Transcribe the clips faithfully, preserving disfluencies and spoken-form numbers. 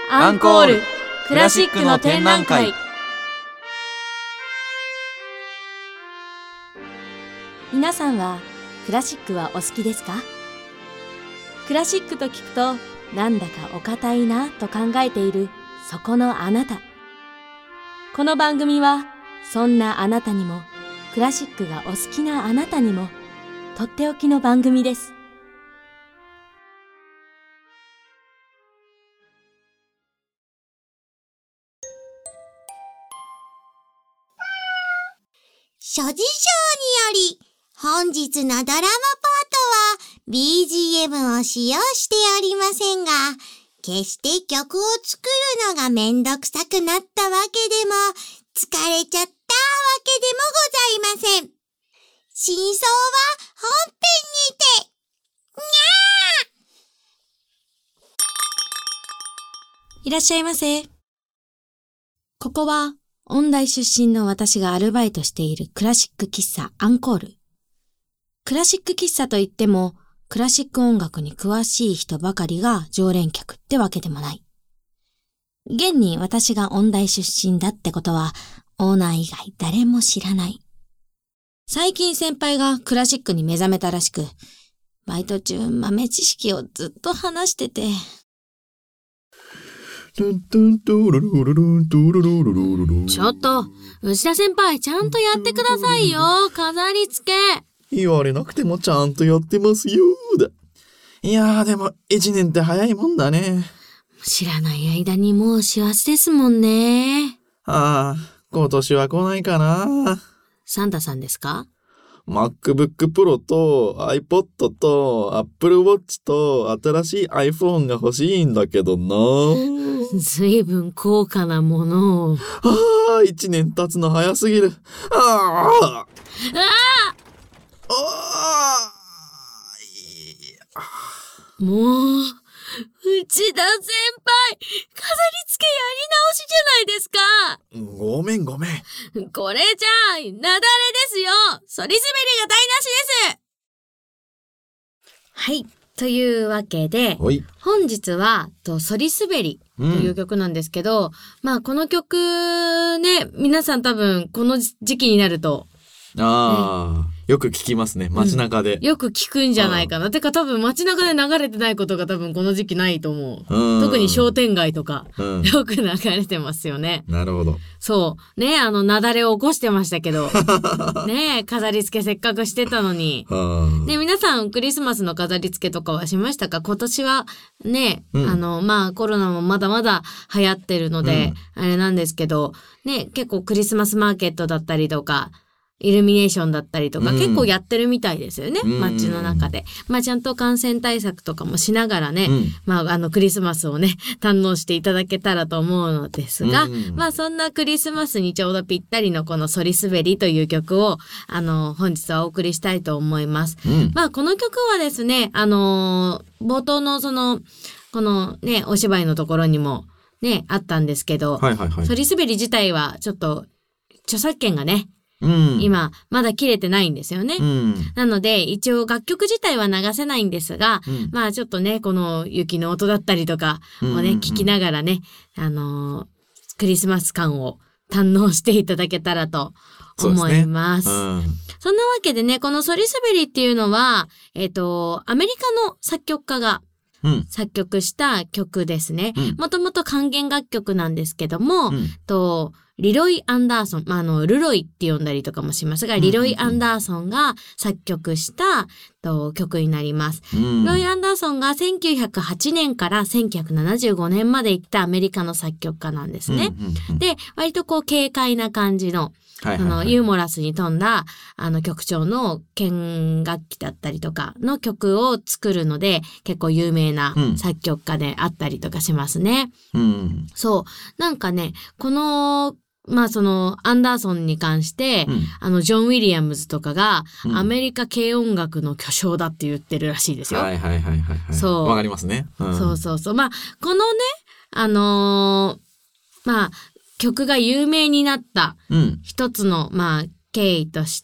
アンコールクラシックの展覧会。 皆さんはクラシックはお好きですか？クラシックと聞くとなんだかお堅いなと考えているそこのあなた。この番組はそんなあなたにもクラシックがお好きなあなたにもとっておきの番組です。 諸事情により本日のドラマパートは ビージーエム を使用しておりませんが、決して曲を作るのがめんどくさくなったわけでも疲れちゃったわけでもございません。真相は本編にて。にゃー。 いらっしゃいませ。ここは音大出身の私がアルバイトしているクラシック喫茶アンコール。クラシック喫茶といってもクラシック音楽に詳しい人ばかりが常連客ってわけでもない。現に私が音大出身だってことはオーナー以外誰も知らない。最近先輩がクラシックに目覚めたらしく、バイト中豆知識をずっと話してて。 ちょっと、内田先輩、ちゃんとやってくださいよ、飾り付け。 言われなくてもちゃんとやってますよだ。いやーでも一年って早いもんだね。 知らない間にもう師走ですもんね。 ああ、今年は来ないかな。 サンタさんですか？ MacBook Pro と iPod と Apple Watch と新しい iPhone が欲しいんだけどな。 ずいぶん高価なものを。 ああ、一年経つの早すぎる。ああ。 ああ。 ああ。 もう、内田先輩、飾り付けやり直しじゃないですか。 ごめんごめん。 これじゃあ、雪崩ですよ。反り滑りが台無しです。はい。というわけで、本日は、と、反り滑りという曲なんですけど、うん、まあ、この曲ね、皆さん多分、この時期になると、 ああ、ね、よく聞きますね、街中で、 うん、よく聞くんじゃないかな。てか多分街中で流れてないことが多分この時期ないと思う。うん、特に商店街とか、うん、よく流れてますよね。 なるほど。 そう。ね、あの、雪崩を起こしてましたけど。ね、飾り付けせっかくしてたのに。ね、皆さんクリスマスの飾り付けとかはしましたか？今年はね、うん、あの、まあコロナもまだまだ流行ってるので、うん、あれなんですけど、ね、結構クリスマスマーケットだったりとか、イルミネーションだったりとか、うん、結構やってるみたいですよね、うん、街の中で。まあちゃんと感染対策とかもしながらね、うん、まああのクリスマスをね、堪能していただけたらと思うのですが、うん、まあそんなクリスマスにちょうどぴったりのこの反り滑りという曲を、あの、本日はお送りしたいと思います。うん、まあこの曲はですね、あのー、冒頭のその、このね、お芝居のところにもね、あったんですけど、 はいはいはい、 反り滑り自体はちょっと著作権がね、 うん、 今まだ切れてないんですよね、 うん、 なので一応楽曲自体は流せないんですが、うん、まあちょっとねこの雪の音だったりとかをね、うんうんうん、聞きながらね、あのー、クリスマス感を堪能していただけたらと思います。 そ, す、ね、うん、そんなわけでね、この反り滑りっていうのはえっとアメリカの作曲家が作曲した曲ですね。もともと管弦楽曲なんですけども、うん、とリロイ・アンダーソン、まあ、あの、ルロイって呼んだりとかもしますが、リロイ・アンダーソンが作曲したと曲になります。うん、リロイ・アンダーソンがせんきゅうひゃくはちねんからせんきゅうひゃくななじゅうごねんまで行ったアメリカの作曲家なんですね。うんうんうん、で、割とこう軽快な感じの、 はいはいはい、 あのユーモラスに富んだあの曲調の弦楽器だったりとかの曲を作るので結構有名な作曲家であったりとかしますね。 うん、 そうなんかねこのまあそのアンダーソンに関して、うん、あのジョン・ウィリアムズとかが、うん、アメリカ軽音楽の巨匠だって言ってるらしいですよ。 はいはいはいはい、はい、そうわかりますね、 うん、そうそうそうまあこのねあのー、まあ曲が有名になった一つの、まあ経緯として、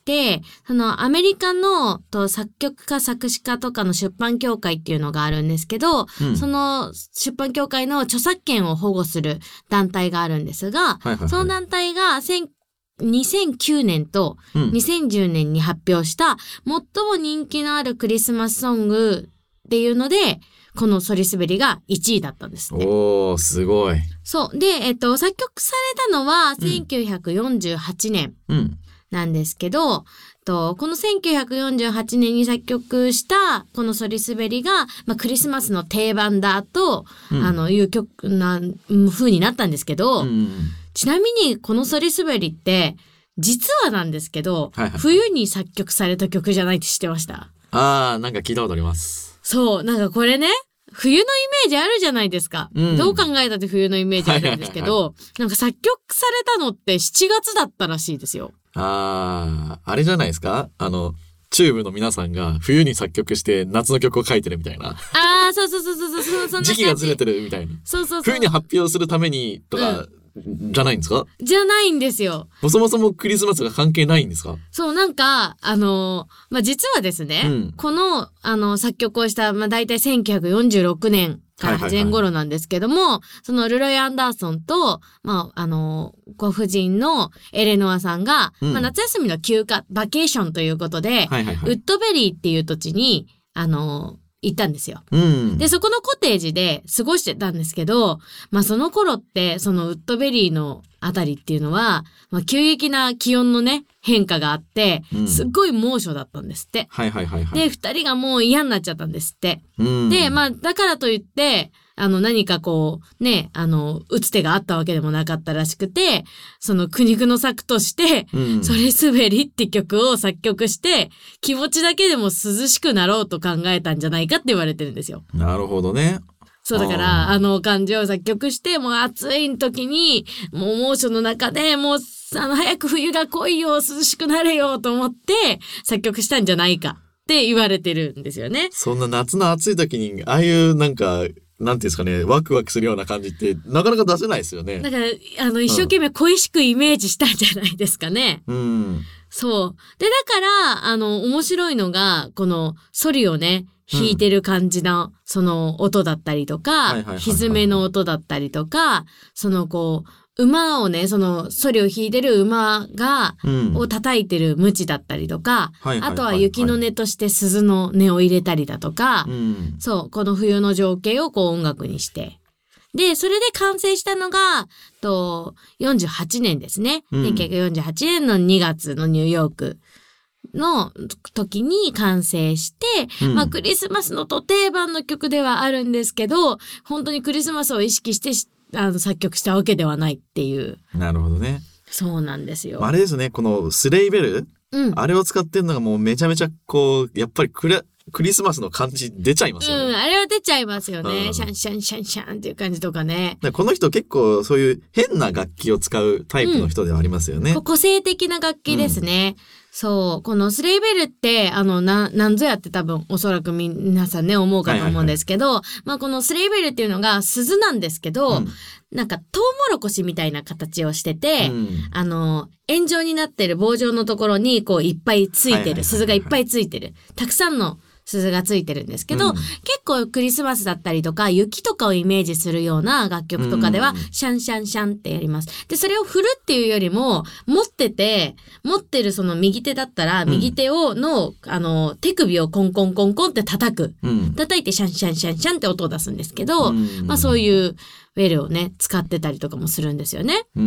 そのアメリカのと作曲家作詞家とかの出版協会っていうのがあるんですけど、うん、その出版協会の著作権を保護する団体があるんですが、はいはいはい、その団体がにせんきゅうねんとにせんじゅうねんに発表した最も人気のあるクリスマスソングっていうので、このソリスベリがいちいだったんですね。 おー、すごい。 そう。で、えっと、作曲されたのはせんきゅうひゃくよんじゅうはちねんなんですけど、うん、とこのせんきゅうひゃくよんじゅうはちねんに作曲したこのソリスベリが、まあ、クリスマスの定番だと、うん、あのいう曲な風になったんですけど、うん、ちなみにこのソリスベリって実はなんですけど、はいはい、冬に作曲された曲じゃないって知ってました？ あー、なんか聞いたことあります。 そう、なんかこれね、冬のイメージあるじゃないですか。うん、どう考えたって冬のイメージあるんですけど、はいはいはい、なんか作曲されたのってしちがつだったらしいですよ。 あー、あれじゃないですか？あの、チューブの皆さんが冬に作曲して夏の曲を書いてるみたいな。 あー、そうそうそうそうそう、そんな時期がずれてるみたいな。 そうそうそう。 冬に発表するためにとか、うんじゃないんですか？ じゃないんですよ。 そもそもクリスマスが関係ないんですか？ そう、なんか、あの、まあ、実はですね、うん、この、あの、作曲をした、まあ、大体せんきゅうひゃくよんじゅうろくねんから前頃なんですけども、はいはいはい、そのルロイ・アンダーソンと、まあ、あの、ご婦人のエレノアさんが、うん、まあ、夏休みの休暇、バケーションということで、はいはいはい、ウッドベリーっていう土地に、あの、行ったんですよ、うん。で、そこのコテージで過ごしてたんですけど、まあその頃って、そのウッドベリーのあたりっていうのは、まあ急激な気温のね、変化があって、うん、すっごい猛暑だったんですって。 はいはいはいはい。 で、二人がもう嫌になっちゃったんですって。うん、で、まあだからといって、あの何かこう、ね、あの、打つ手があったわけでもなかったらしくて、その苦肉の策として、うん、ソリスベリって曲を作曲して、気持ちだけでも涼しくなろうと考えたんじゃないかって言われてるんですよ。 なるほどね。 そうだから、あ, あの感じを作曲して、もう暑い時に、もう猛暑の中でもう、あの、早く冬が来いよ、涼しくなれよと思って作曲したんじゃないかって言われてるんですよね。 そんな夏の暑い時に、ああいうなんか、なんていうんですかね、ワクワクするような感じってなかなか出せないですよね。 だから、あの、一生懸命恋しくイメージしたんじゃないですかね。うん。そう。で、だから、あの、面白いのが、このソリをね、弾いてる感じの、その音だったりとか、歪めの音だったりとか、そのこう、馬をね、そのソリを弾いてる馬が、うん、を叩いてる鞭だったりとか、あとは雪の音として鈴の音を入れたりだとか、うん、そう、この冬の情景をこう音楽にして。で、それで完成したのが、と、よんじゅうはちねんですね。うん、せんきゅうひゃくよんじゅうはちねんのにがつのニューヨークの時に完成して、うん、まあクリスマスのど定番の曲ではあるんですけど、本当にクリスマスを意識してあの作曲したわけではないっていう。 なるほどね。 そうなんですよ。 あれですね、このスレイベル、うん、あれを使ってるのがもうめちゃめちゃこう、やっぱりクレクリスマスの感じ出ちゃいますよね。うん、 あれは出ちゃいますよね。うん、シャンシャンシャンシャンっていう感じとかね。 この人結構そういう変な楽器を使うタイプの人ではありますよね。 うん、個性的な楽器ですね。うん、そう。このスレイベルって、あの、な、なんぞやって多分おそらく皆さんね、思うかと思うんですけど、はいはいはい、まあこのスレイベルっていうのが鈴なんですけど、うん、なんかトウモロコシみたいな形をしてて、うん、あの、円状になってる棒状のところにこういっぱいついてる、鈴がいっぱいついてる。たくさんの鈴がついてるんですけど、うん、結構クリスマスだったりとか雪とかをイメージするような楽曲とかでは、うん、シャンシャンシャンってやります。で、それを振るっていうよりも、持ってて、持ってるその右手だったら、右手をの、あの、手首をコンコンコンコンって叩く。うん、叩いてシャンシャンシャンシャンって音を出すんですけど、うん、まあそういうウェルをね、使ってたりとかもするんですよね。うん、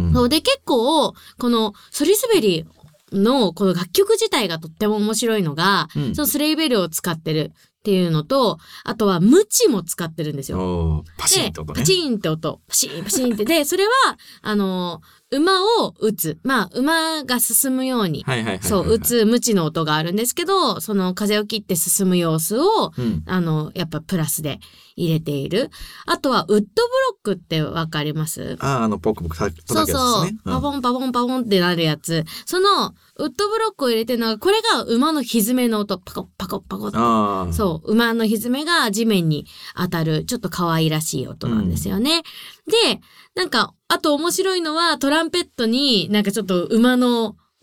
そうで、結構、このソリスベリのこの楽曲自体がとっても面白いのが、うん、そのスレイベルを使ってるっていうのと、あとはムチも使ってるんですよ。 パチンって音ね。 パチンって音。パチンパチンって。で、それは、あの、馬を打つ。まあ、馬が進むように、そう、打つムチの音があるんですけど、その風を切って進む様子を、うん、あの、やっぱプラスで入れている。あとは、ウッドブロックってわかります？ ああ、あの、ポクポク叩くやつですね。 そうそう。パポンパポンパポンってなるやつ。その、ウッドブロックを入れてるのが、これが馬の蹄の音。パコパコパコって。あそう。馬の蹄が地面に当たる、ちょっと可愛らしい音なんですよね。うん、で、なんか、あと面白いのはトランペットになんかちょっと馬の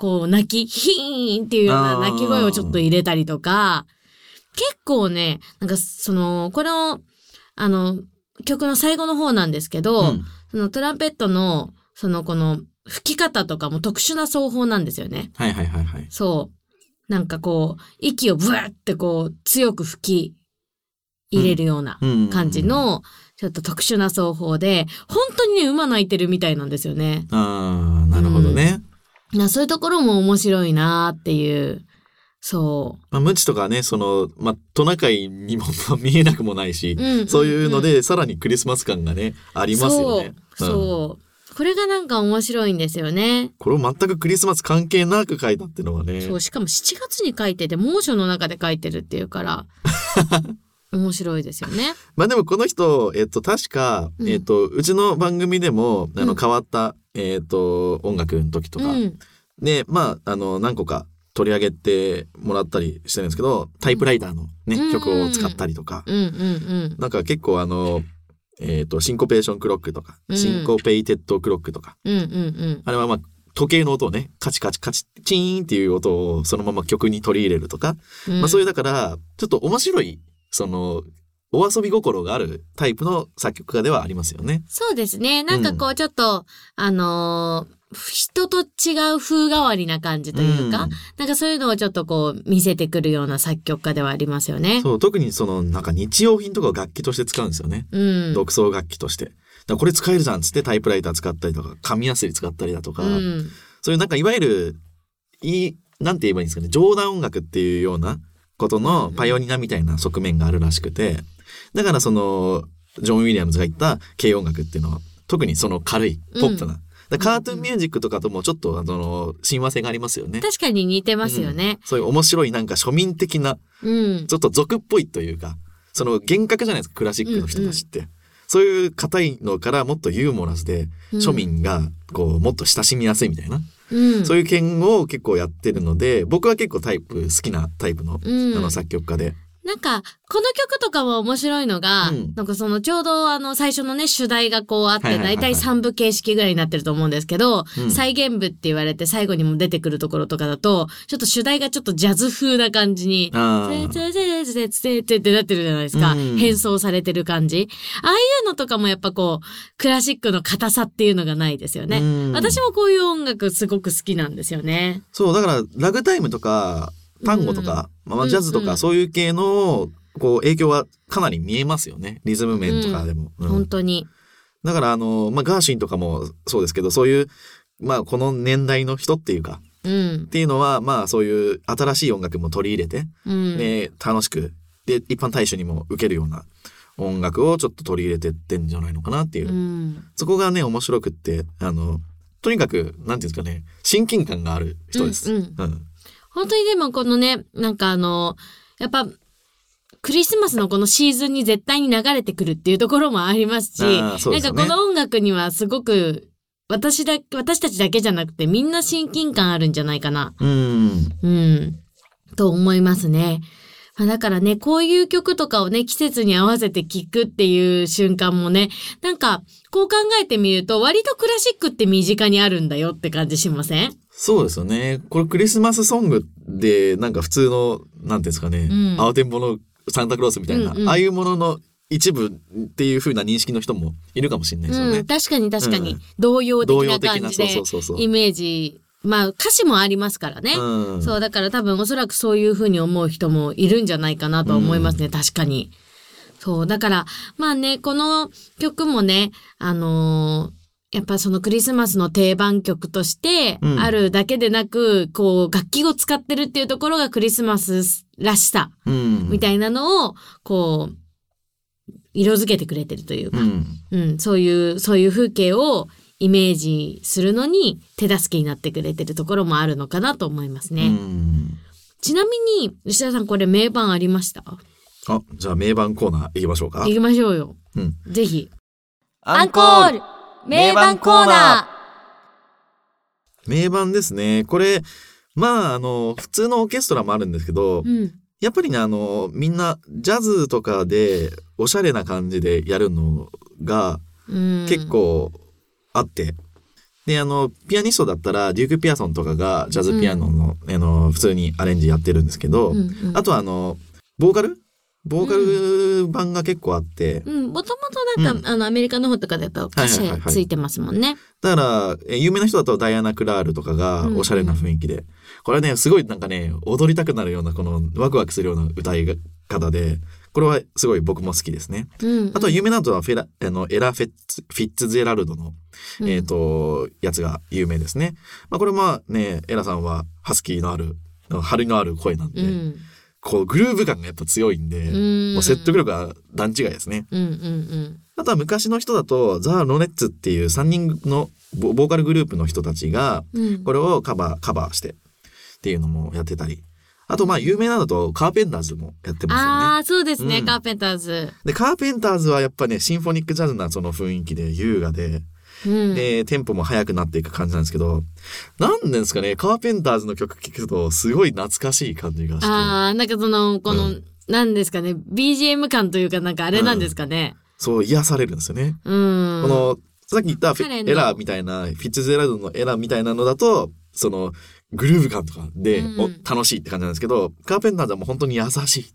こう泣き、ヒーンっていうような泣き声をちょっと入れたりとか、結構ね、なんかその、この、あの、曲の最後の方なんですけど、うん、そのトランペットの、そのこの吹き方とかも特殊な奏法なんですよね。 はいはいはいはい。 そう。なんかこう、息をブワーってこう、強く吹き入れるような感じの、ちょっと特殊な奏法で、本当にね、馬鳴いてるみたいなんですよね。 ああ、なるほどね。 うん、そういうところも面白いなっていう。そう。 まあ、無知とかね、その、まあ、トナカイにも見えなくもないし、うんうんうん、そういうので、さらにクリスマス感がね、ありますよね。 そう。うん、そうこれがなんか面白いんですよね。 これを全くクリスマス関係なく書いたっていうのはね。 そう、しかもしちがつに書いてて、猛暑の中で書いてるっていうから、面白いですよね。 まあでもこの人、えっと、確か、うん、えっと、うちの番組でも、あの、変わった、うん、えっと、音楽の時とか、うん、で、まあ、あの、何個か、取り上げてもらったりしてるんですけど、タイプライターのね、うん、曲を使ったりとか、 うんうんうん、 なんか結構あの、えっと、シンコペーションクロックとか、うん、シンコペイテッドクロックとか、 うんうんうん、 あれはまあ、時計の音をね、カチカチカチ、チーンっていう音をそのまま曲に取り入れるとか、うん、まあそういうだから、ちょっと面白い、その、お遊び心があるタイプの作曲家ではありますよね。 そうですね。なんかこうちょっと、うん、あのー、人と違う風変わりな感じというか、うん、なんかそういうのをちょっとこう見せてくるような作曲家ではありますよね。 そう、特にそのなんか日用品とかを楽器として使うんですよね。うん、独奏楽器として。だからこれ使えるじゃんっつってタイプライター使ったりとか、紙やすり使ったりだとか、うん、そういうなんかいわゆる、いい、なんて言えばいいんですかね、冗談音楽っていうようなことのパイオニアみたいな側面があるらしくて、だからその、ジョン・ウィリアムズが言った軽音楽っていうのは、特にその軽い、ポップな、うんカートゥーンミュージックとかともちょっとあの親和性がありますよね。 確かに似てますよね。 うん、そういう面白いなんか庶民的な、うん、ちょっと俗っぽいというか、その厳格じゃないですかクラシックの人たちって、うんうん、そういう硬いのからもっとユーモラスで、うん、庶民がこうもっと親しみやすいみたいな、うん、そういう件を結構やってるので、僕は結構タイプ好きなタイプの、うん、あの作曲家で。 なんか、この曲とかも面白いのが、うん、なんかそのちょうどあの最初のね、主題がこうあって、だいたいさん部形式ぐらいになってると思うんですけど、うん、再現部って言われて最後にも出てくるところとかだと、ちょっと主題がちょっとジャズ風な感じに、ゼゼゼゼゼゼってなってるじゃないですか、うん。変装されてる感じ。ああいうのとかもやっぱこう、クラシックの硬さっていうのがないですよね。うん、私もこういう音楽すごく好きなんですよね。 そう、だからラグタイムとか、単語とか、うん、まあ、ジャズとかそういう系のこう影響はかなり見えますよね。リズム面とかでも。 うんうん、本当に。 だからあの、まあ、ガーシーンとかもそうですけど、そういう、まあ、この年代の人っていうか、うん、っていうのは、まあ、そういう新しい音楽も取り入れて、うん、で楽しく、で、一般大衆にも受けるような音楽をちょっと取り入れてってんじゃないのかなっていう。うん、そこがね、面白くって、あの、とにかく、なんていうんですかね、親近感がある人です。うんうんうん本当にでもこのね、なんかあの、やっぱ、クリスマスのこのシーズンに絶対に流れてくるっていうところもありますし、すね、なんかこの音楽にはすごく、私だ、私たちだけじゃなくてみんな親近感あるんじゃないかな。うん。うん。と思いますね。だからね、こういう曲とかをね、季節に合わせて聴くっていう瞬間もね、なんか、こう考えてみると、割とクラシックって身近にあるんだよって感じしません？ そうですよね。これクリスマスソングで、なんか普通の、なんていうんですかね、うん、慌てんぼのサンタクロースみたいな、うんうん、ああいうものの一部っていう風な認識の人もいるかもしれないですよね。 うん、確かに確かに。うん、同様的な感じで、イメージ、まあ歌詞もありますからね、うん。そう、だから多分おそらくそういう風に思う人もいるんじゃないかなと思いますね、うん、確かに。そう、だから、まあね、この曲もね、あのー、やっぱそのクリスマスの定番曲としてあるだけでなく、うん、こう楽器を使ってるっていうところがクリスマスらしさみたいなのをこう色づけてくれてるというか、うんうん、そういうそういう風景をイメージするのに手助けになってくれてるところもあるのかなと思いますね。うん、ちなみに吉田さんこれ名盤ありました？ あ、じゃあ名盤コーナー行きましょうか。 行きましょうよ。うん、ぜひ。 アンコール名盤コーナー。名盤ですね。これまああの普通のオーケストラもあるんですけど、うん、やっぱりねあのみんなジャズとかでおしゃれな感じでやるのが結構あって、 で、あの、ピアニストだったら、デューク・ピアソンとかがジャズピアノの、うん、あの、普通にアレンジやってるんですけど、うんうん、あとはあの、ボーカルボーカル版が結構あって。 うん、もともとなんか、うん、あの、アメリカの方とかだと歌詞ついてますもんね。 だから、有名な人だとダイアナ・クラールとかがおしゃれな雰囲気で。うんうん、これね、すごいなんかね、踊りたくなるような、このワクワクするような歌い方で、これはすごい僕も好きですね。うんうん、あとは有名なのはフェラ、あの、エラ・フェッツ、フィッツジェラルドの、うん、えっと、やつが有名ですね。まあこれもね、エラさんはハスキーのある、張りのある声なんで、うん、こうグルーヴ感がやっぱ強いんで、うん、もう説得力が段違いですね。うんうんうん、あとは昔の人だとザ・ロネッツっていうさんにんのボーカルグループの人たちがこれをカバー、カバーしてっていうのもやってたり。あとまあ有名なのだとカーペンターズもやってますよね。 ああ、そうですね、うん、カーペンターズ。 で、カーペンターズはやっぱね、シンフォニックジャズなその雰囲気で優雅で、うん、で、テンポも速くなっていく感じなんですけど、なんですかね、カーペンターズの曲聴くとすごい懐かしい感じがして。 ああ、なんかその、この、うん、なんですかね、ビージーエム 感というかなんかあれなんですかね。 うん、そう、癒されるんですよね。うん、この、さっき言ったエラーみたいな、フィッツジェラルドのエラーみたいなのだと、その、グルーヴ感とかで、うん、楽しいって感じなんですけど、カーペンターズはもう本当に優しいって、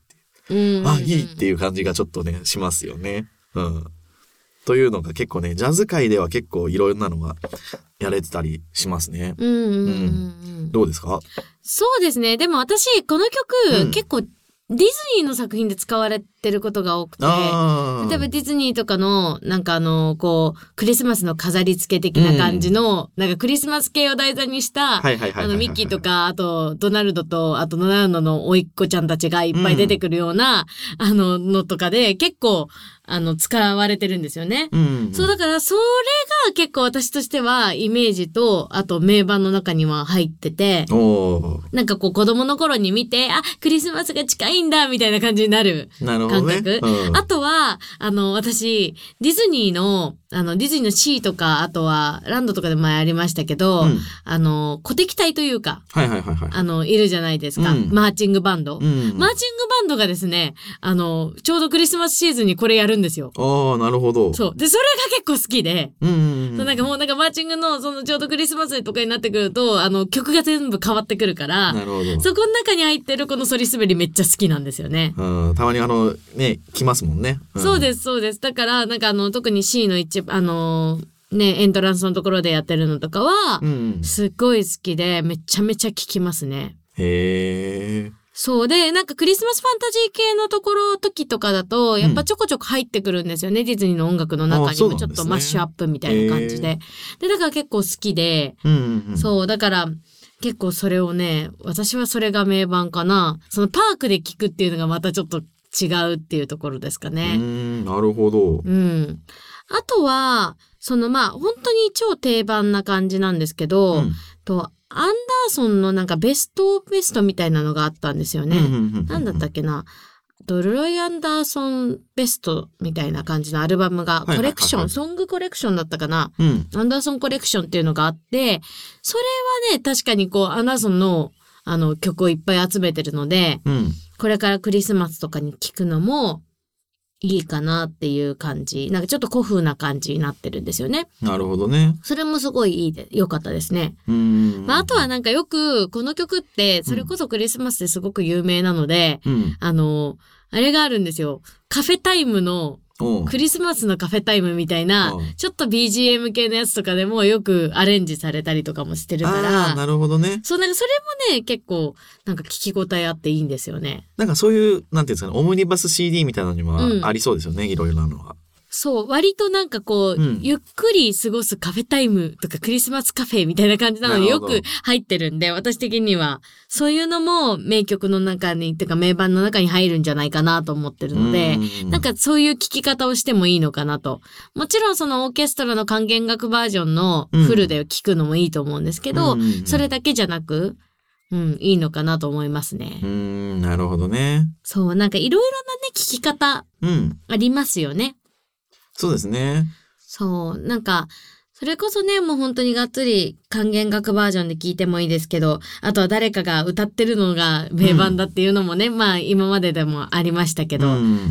うん、あ、いいっていう感じがちょっとね、しますよね。うん。というのが結構ね、ジャズ界では結構いろんなのがやれてたりしますね。うんうんうんうん、どうですか？ そうですね。でも私、この曲、うん、結構ディズニーの作品で使われてることが多くて、例えばディズニーとかの、なんかあの、こう、クリスマスの飾り付け的な感じの、うん、なんかクリスマス系を題材にした、あの、ミッキーとか、あと、ドナルドと、あと、ドナルドの甥っ子ちゃんたちがいっぱい出てくるような、うん、あの、のとかで、結構、あの、使われてるんですよね。うんうん、そう、だから、それが結構私としては、イメージと、あと、名盤の中には入ってて、なんかこう、子供の頃に見て、あ、クリスマスが近いんだ、みたいな感じになる感覚。ね、うん、あとは、あの、私、ディズニーの、あの、ディズニーのシーとか、あとは、ランドとかで前ありましたけど、うん、あの、鼓笛隊というか、 はいはいはいはい、 あの、いるじゃないですか。うん、マーチングバンド、うん。マーチングバンドがですね、あの、ちょうどクリスマスシーズンにこれやるんですよ。 ああ、なるほど。 そう。で、それが結構好きで、うんうんうん、そうなんかもうなんかマーチングの、そのちょうどクリスマスとかになってくると、あの、曲が全部変わってくるから、なるほど。そこの中に入ってるこのソリ滑りめっちゃ好きなんですよね。 うん、たまにあの、ね、来ますもんね。 うん、そうです、そうです。だから、なんかあの、特に C の一、あの、ね、エントランスのところでやってるのとかは、うんうん、すっごい好きで、めちゃめちゃ聴きますね。 へー。 そうで、なんかクリスマスファンタジー系のところ、時とかだと、やっぱちょこちょこ入ってくるんですよね。うん、ディズニーの音楽の中にもちょっとマッシュアップみたいな感じで。で、だから結構好きで、うんうんうん、そう、だから結構それをね、私はそれが名盤かな。そのパークで聴くっていうのがまたちょっと違うっていうところですかね。 うーん、なるほど。 うん。あとは、そのまあ、本当に超定番な感じなんですけど、うん、と、アンダーソンのなんかベストベストみたいなのがあったんですよね。なんだったっけな。ドロイ・アンダーソンベストみたいな感じのアルバムが、コレクション、ソングコレクションだったかな、うん。アンダーソンコレクションっていうのがあって、それはね、確かにこう、アンダーソンのあの曲をいっぱい集めてるので、うん、これからクリスマスとかに聴くのも、いいかなっていう感じ。なんかちょっと古風な感じになってるんですよね。 なるほどね。 それもすごいいいで、良かったですね。うーん、まあ、あとはなんかよく、この曲って、それこそクリスマスですごく有名なので、うん、あの、あれがあるんですよ。カフェタイムの、クリスマスのカフェタイムみたいな、ちょっと ビージーエム 系のやつとかでもよくアレンジされたりとかもしてるから。 ああ、なるほどね。 そう、なんかそれもね、結構、なんか聞き応えあっていいんですよね。 なんかそういう、なんていうんですかね、オムニバス シーディー みたいなのにもありそうですよね、うん、いろいろなのは。 そう、割となんかこう、うん、ゆっくり過ごすカフェタイムとかクリスマスカフェみたいな感じなのによく入ってるんで、私的には、そういうのも名曲の中に、っていうか名盤の中に入るんじゃないかなと思ってるので、んなんかそういう聴き方をしてもいいのかなと。もちろんそのオーケストラの管弦楽バージョンのフルで聴くのもいいと思うんですけど、うん、それだけじゃなく、うん、いいのかなと思いますね。 うーん、なるほどね。 そう、なんかいろいろなね、聴き方、ありますよね。 そうですね。 そう、なんか、 それこそね、もう本当にがっつり管弦楽バージョンで聴いてもいいですけど、あとは誰かが歌ってるのが名盤だっていうのもね、うん、まあ今まででもありましたけど、うん、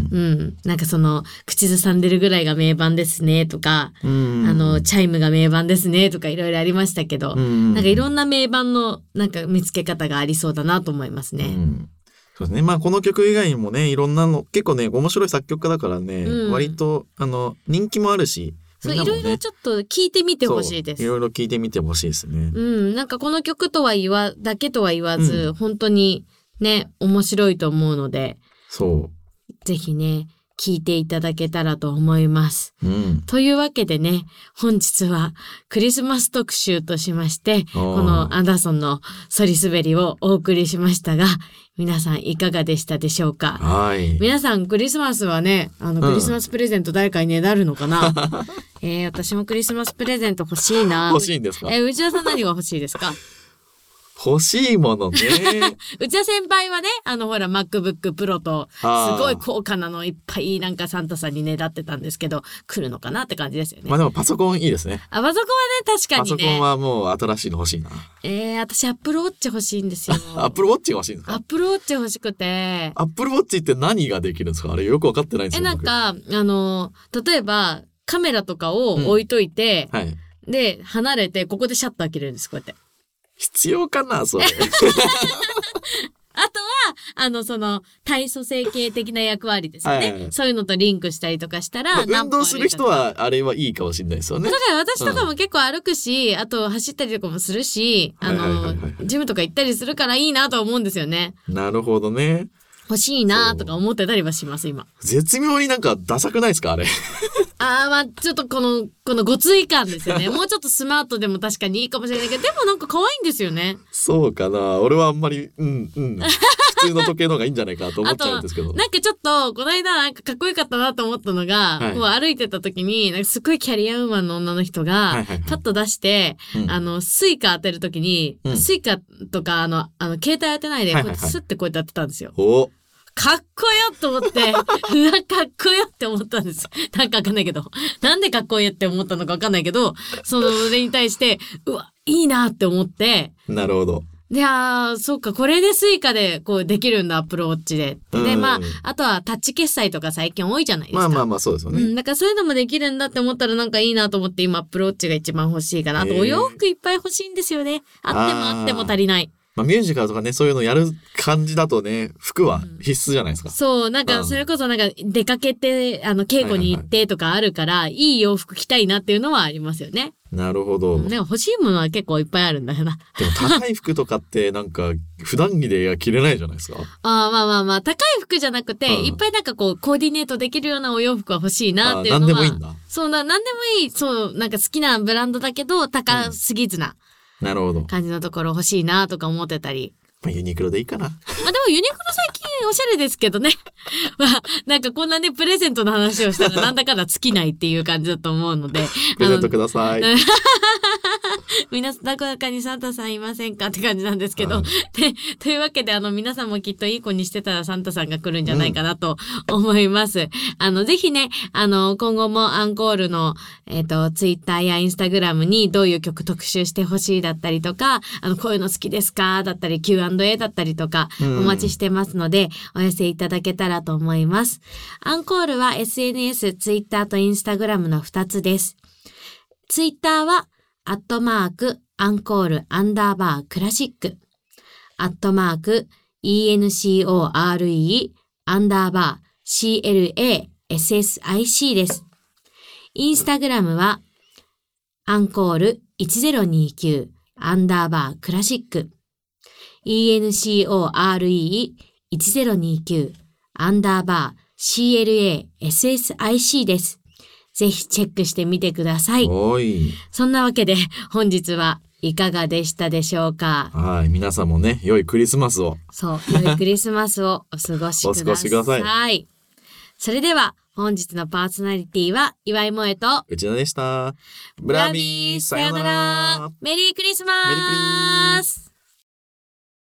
うん、なんかその口ずさんでるぐらいが名盤ですねとか、うん、あのチャイムが名盤ですねとかいろいろありましたけど、うん、なんかいろんな名盤のなんか見つけ方がありそうだなと思いますね。うん、 そうですね。まあこの曲以外にもね、いろんなの結構ね面白い作曲家だからね、うん、割とあの人気もあるし。 そう、ね、いろいろちょっと聞いてみてほしいです。 いろいろ聞いてみてほしいですね。 うん、なんかこの曲とは言わだけとは言わず、うん、本当にね面白いと思うので、 そうぜひね聞いていただけたらと思います。うん、というわけでね、本日はクリスマス特集としまして、このアンダーソンのソリ滑りをお送りしましたが、皆さんいかがでしたでしょうか。 はい。 皆さんクリスマスはね、あのクリスマスプレゼント誰かにねだるのかな。えー、私もクリスマスプレゼント欲しいな。 欲しいんですか。 えー、内田さん何が欲しいですか。 欲しいものね。 内田先輩はね、あのほら MacBook Pro とすごい高価なのいっぱいなんかサンタさんにねだってたんですけど、来るのかなって感じですよね。 まあでもパソコンいいですね。 あ、パソコンはね確かにね。 パソコンはもう新しいの欲しいな。 えー、私 Apple Watch 欲しいんですよ。 Apple Watch が欲しいんですか。 Apple Watch 欲しくて。 Apple Watch って何ができるんですか。あれよく分かってないんですよ。 え、なんかあの例えばカメラとかを置いといて、うん、はい、で離れてここでシャッター切れるんです。こうやって。 必要かなそれ。あとはあのその体組成計的な役割ですよね、はいはい、そういうのとリンクしたりとかしたら、 まあ、運動する人はあれはいいかもしれないですよね。 だから私とかも結構歩くし、うん、あと走ったりとかもするし、あの、はいはいはいはい、ジムとか行ったりするからいいなと思うんですよね。 なるほどね。 欲しいなとか思ってたりはします今。 絶妙になんかダサくないですかあれ。 ああ、まあちょっとこのこのごつい感ですよね。もうちょっとスマートでも確かにいいかもしれないけど、でもなんか可愛いんですよね。 そうかな。俺はあんまりうんうん普通の時計の方がいいんじゃないかと思っちゃうんですけど。 なんかちょっとこの間なんかかっこよかったなと思ったのが、はい、こう歩いてた時になんかすごいキャリアウーマンの女の人がパッと出して、はいはいはい、あのスイカ当てる時に、うん、スイカとかあのあの携帯当てないでこうやってスッてこうやって当てたんですよ。はいはいはい、おかっこよと思って、うわ、かっこよって思ったんです。なんかわかんないけど。なんでかっこいいって思ったのかわかんないけど、そのそれに対して、うわ、いいなって思って。 なるほど。 で、あー、そうか、これでスイカでこうできるんだ、アップルウォッチで。で、まあ、あとはタッチ決済とか最近多いじゃないですか。 まあまあまあ、そうですよね。 うん、だからそういうのもできるんだって思ったらなんかいいなと思って、今アップルウォッチが一番欲しいかな。あとお洋服いっぱい欲しいんですよね。あってもあっても足りない。 まあ、ミュージカルとかね、そういうのやる感じだとね、服は必須じゃないですか。うん、そう、 なんか、それこそなんか、出かけて、あの、稽古に行ってとかあるから、はいはいはい、いい洋服着たいなっていうのはありますよね。 なるほど。 なんか欲しいものは結構いっぱいあるんだよな。 でも高い服とかってなんか、普段着で着れないじゃないですか。 ああ、まあまあまあ、高い服じゃなくて、うん、いっぱいなんかこう、コーディネートできるようなお洋服は欲しいなっていうのは。 なんでもいいんだ。 そうな、なんでもいい。そう、なんか好きなブランドだけど、高すぎずな。 うん、なるほど。 感じのところ欲しいなとか思ってたり。 まあ、ユニクロでいいかな。まあでもユニクロ最近おしゃれですけどね。まあなんかこんなねプレゼントの話をしたらなんだかんだ尽きないっていう感じだと思うので。 プレゼントください。 皆さんどこかにサンタさんいませんかって感じなんですけど。でというわけであの皆さんもきっといい子にしてたらサンタさんが来るんじゃないかなと思います。うん、あのぜひねあの今後もアンコールのえっとツイッターやインスタグラムにどういう曲特集してほしいだったりとか、あのこういうの好きですかだったり キューアンドエー だったりとかお待ちしてますので、お寄せいただけたらと思います。アンコールは エスエヌエス、ツイッターとインスタグラムのふたつです。ツイッターはアットマークアンコールアンダーバークラシック、アットマーク イーエヌシーオーアールイー アンダーバー シーエルエーエスエスアイシー です。インスタグラムはアンコールいちゼロにきゅうアンダーバークラシック、イーエヌシーオーアールイーいちゼロにきゅうアンダーバー シーエルエーエスエスアイシー です。ぜひチェックしてみてください。 おい。 そんなわけで本日はいかがでしたでしょうか。 はい、皆さんもね、良いクリスマスを。 そう、良いクリスマスをお過ごしください。お過ごしください。はい。それでは本日のパーソナリティは岩井萌と内田でした。 ブラビー、さよなら。メリークリスマス。メリークリスマス。